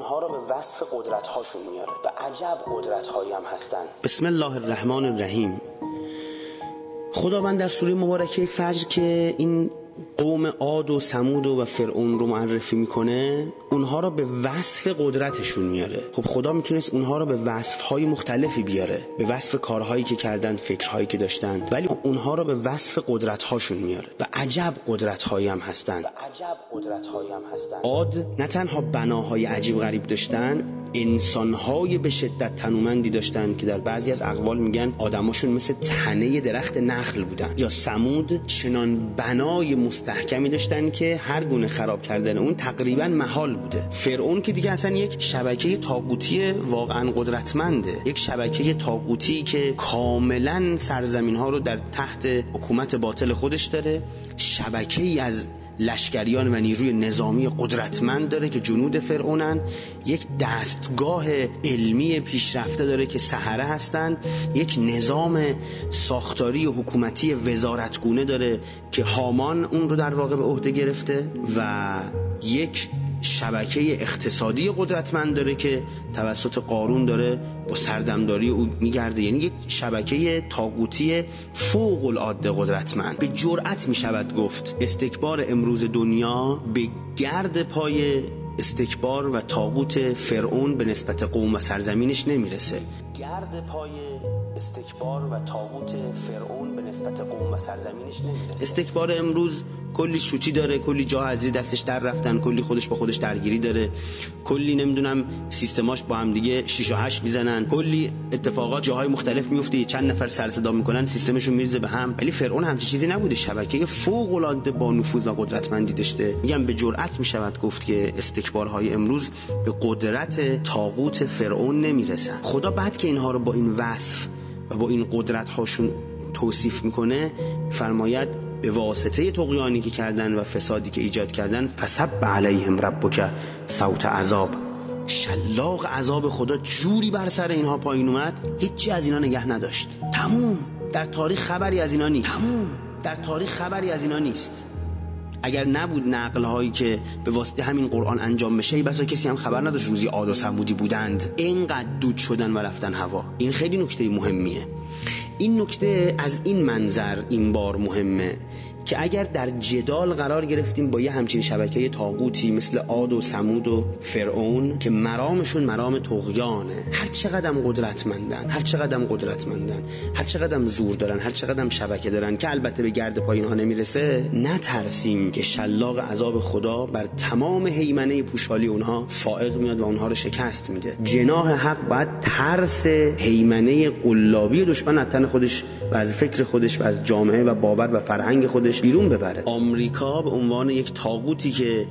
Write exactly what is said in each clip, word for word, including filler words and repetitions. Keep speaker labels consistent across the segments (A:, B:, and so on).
A: اونها رو به وصف قدرت‌هاشون میاره و عجب قدرت‌هایی هم هستن. بسم الله الرحمن الرحیم. خداوند در سوره مبارکه فجر که این قوم عاد و ثمود و فرعون رو معرفی میکنه، اونها رو به وصف قدرتشون میاره. خب خدا میتونست اونها رو به وصفهای مختلفی بیاره، به وصف کارهایی که کردن، فکرهایی که داشتن، ولی اونها رو به وصف قدرتهاشون میاره و عجب قدرتهایی هم هستن. و عجب قدرتهایی هم هستن. عاد نه تنها بناهای عجیب غریب داشتن، انسانهای به شدت تنومندی داشتن که در بعضی از اقوال میگن آدماشون مثل تنه درخت نخل بودن. یا ثمود چنان بنای مستحکمی داشتن که هر گونه خراب کردن اون تقریبا محال بوده. فرعون که دیگه اصلا یک شبکه طاغوتی واقعا قدرتمنده، یک شبکه طاغوتی که کاملا سرزمین ها رو در تحت حکومت باطل خودش داره، شبکه‌ای از لشکریان و نیروی نظامی قدرتمند داره که جنود فرعونن، یک دستگاه علمی پیشرفته داره که سحره هستن، یک نظام ساختاری و حکومتی وزارتگونه داره که هامان اون رو در واقع به عهده گرفته و یک شبکه اقتصادی قدرتمند داره که توسط قارون داره با سردمداری او میگرده. یعنی یک شبکه طاغوتی فوق العاده قدرتمند. به جرأت میشود گفت استکبار امروز دنیا به گرد پای استکبار و طاغوت فرعون به نسبت قوم و سرزمینش نمیرسه. گرد پای استکبار و طاغوت فرعون به نسبت قوم و سرزمینش نمیرسه. استکبار امروز کلی شوتی داره، کلی جا از دستش در رفتن، کلی خودش با خودش درگیری داره، کلی نمیدونم سیستماش با هم دیگه شیش و هشت میزنن، کلی اتفاقات جاهای مختلف میفته، چند نفر سر صدا میکنن سیستمشون میریزه به هم. ولی فرعون همچین چیزی نبوده، شبکه فوق العاده با نفوذ و قدرتمندی داشته. میگم به جرأت میشود گفت که استکبارهای امروز به قدرت طاغوت فرعون نمیرسن. خدا بعد که اینها رو با این وصف و با این قدرت هاشون توصیف میکنه، فرماید به واسطه طغیانی که کردن و فسادی که ایجاد کردن فسب علیهم ربک صوت عذاب، شلاق عذاب خدا جوری بر سر اینها پایین اومد هیچی از اینا نگه نداشت. تموم. در تاریخ خبری از اینا نیست. تموم. در تاریخ خبری از اینا نیست. اگر نبود نقل هایی که به واسطه همین قرآن انجام بشه، بسا کسی هم خبر نداشت روزی عاد و ثمودی بودند، اینقدر دود شدن و رفتن هوا. این خیلی نکته مهمیه. این نکته از این منظر این بار مهمه که اگر در جدال قرار گرفتیم با یه همچین شبکه طاغوتی مثل عاد و ثمود و فرعون که مرامشون مرام طغیانه، هر چقدرم قدرتمندن، هر چقدرم قدرتمندن، هر چقدرم زور دارن، هر چقدرم شبکه دارن که البته به گرد پای اینها نمیرسه، نترسیم که شلاق عذاب خدا بر تمام هیمنه پوشالی اونها فائق میاد و اونها رو شکست میده. جناح حق باید ترس هیمنه قلابی دشمن از تن خودش و از فکر خودش و از جامعه و باور و فرهنگ خودش بیرون ببره. آمریکا به عنوان یک طاغوتی که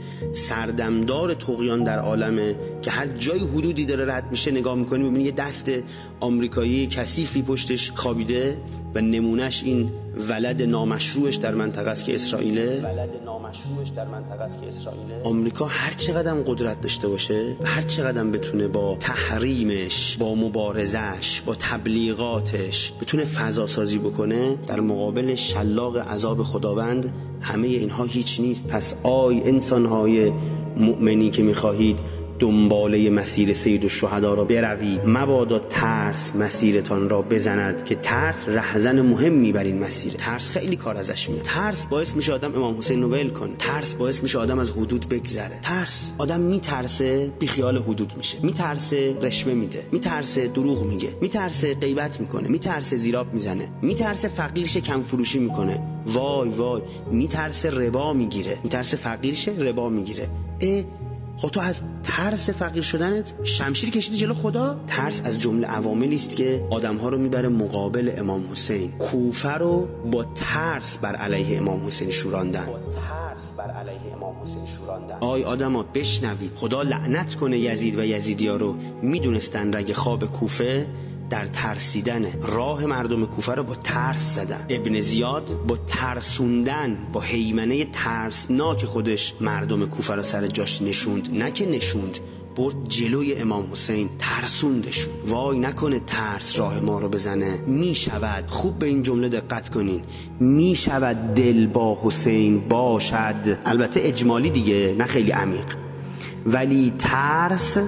A: سردمدار طغیان در عالمه، که هر جای حدودی داره رد میشه نگاه میکنی میبینی یه دست آمریکایی کثیفی پشتش خوابیده و نمونهش این ولد نامشروعش در منطقه است که اسرائیله. ولد نامشروعش در منطقه است که اسرائیله. آمریکا هر چقدر قدرت داشته باشه، هر چقدر بتونه با تحریمش، با مبارزش، با تبلیغاتش بتونه فضا سازی بکنه، در مقابل شلاق عذاب خداوند همه اینها هیچ نیست. پس آی انسان‌های مؤمنی که می‌خواهید دنباله مسیر سید الشهدا را بروید، مبادا ترس مسیرتان را بزند، که ترس رهزن مهمی بر این مسیر. ترس خیلی کار ازش میاد. ترس باعث میشه آدم امام حسین رو ول کنه. ترس باعث میشه آدم از حدود بگذره. ترس آدم میترسه بی خیال حدود میشه، میترسه رشوه میده، میترسه دروغ میگه، میترسه غیبت میکنه، میترسه زیراب میزنه، میترسه فقیرشه کم فروشی میکنه، وای وای میترسه ربا میگیره، میترسه فقیرشه ربا میگیره. اه خب تو از ترس فقیر شدنت شمشیر کشیدی جلو خدا؟ ترس از جمله عواملی است که آدم‌ها رو میبره مقابل امام حسین. کوفه رو با ترس بر علیه امام حسین شوراندن. با ترس بر علیه امام حسین شوراندن. آی آدما بشنوید، خدا لعنت کنه یزید و یزیدیا رو. میدونستن رگ خواب کوفه در ترسیدن، راه مردم کوفه رو با ترس زدن. ابن زیاد با ترسوندن، با هیمنه ترسناک خودش مردم کوفه رو سر جاش نشوند. نه که نشوند، برد جلوی امام حسین، ترسوندشون. وای نکنه ترس راه ما رو بزنه. می شود، خوب به این جمله دقت کنین، می شود دل با حسین باشد، البته اجمالی دیگه، نه خیلی عمیق، ولی ترس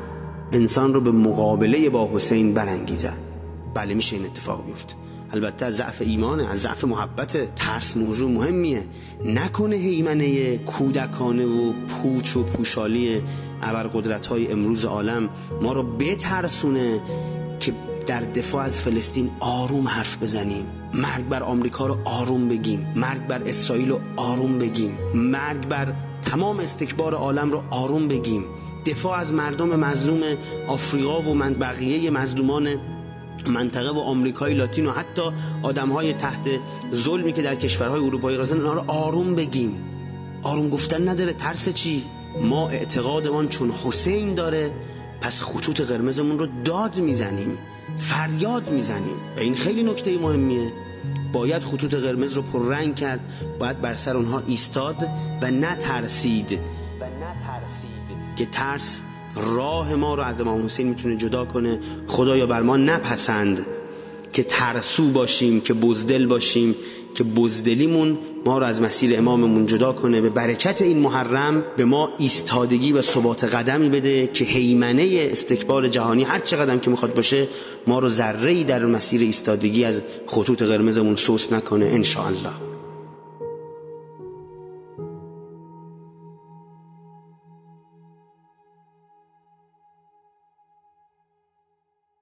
A: انسان رو به مقابله با حسین برانگیزد. بله میشه این اتفاق بیفته، البته از ضعف ایمانه، از ضعف محبت. ترس موضوع مهمیه، نکنه هیمنه کودکانه و پوچ و پوشالی ابرقدرت‌های امروز عالم ما رو بترسونه که در دفاع از فلسطین آروم حرف بزنیم، مرگ بر آمریکا رو آروم بگیم، مرگ بر اسرائیل رو آروم بگیم، مرگ بر تمام استکبار عالم رو آروم بگیم، دفاع از مردم مظلوم آفریقا و من بقیه مظلومان منطقه و آمریکای لاتین و حتی آدم‌های تحت ظلمی که در کشورهای اروپایی غزن، اینا رو آروم بگیم. آروم گفتن نداره، ترس چی؟ ما اعتقادمان چون حسین داره، پس خطوط قرمزمون رو داد میزنیم، فریاد میزنیم و این خیلی نکته مهمیه. باید خطوط قرمز رو پررنگ کرد، باید بر سر اونها ایستاد و نترسید و نترسید که ترس راه ما رو از امام حسین میتونه جدا کنه. خدایا بر ما نپسند که ترسو باشیم، که بزدل باشیم، که بزدلیمون ما رو از مسیر اماممون جدا کنه. به برکت این محرم به ما ایستادگی و ثبات قدمی بده که هیمنه استکبار جهانی هر چقدر که میخواد باشه ما رو ذره‌ای در مسیر ایستادگی از خطوط قرمزمون سوس نکنه ان شاء الله.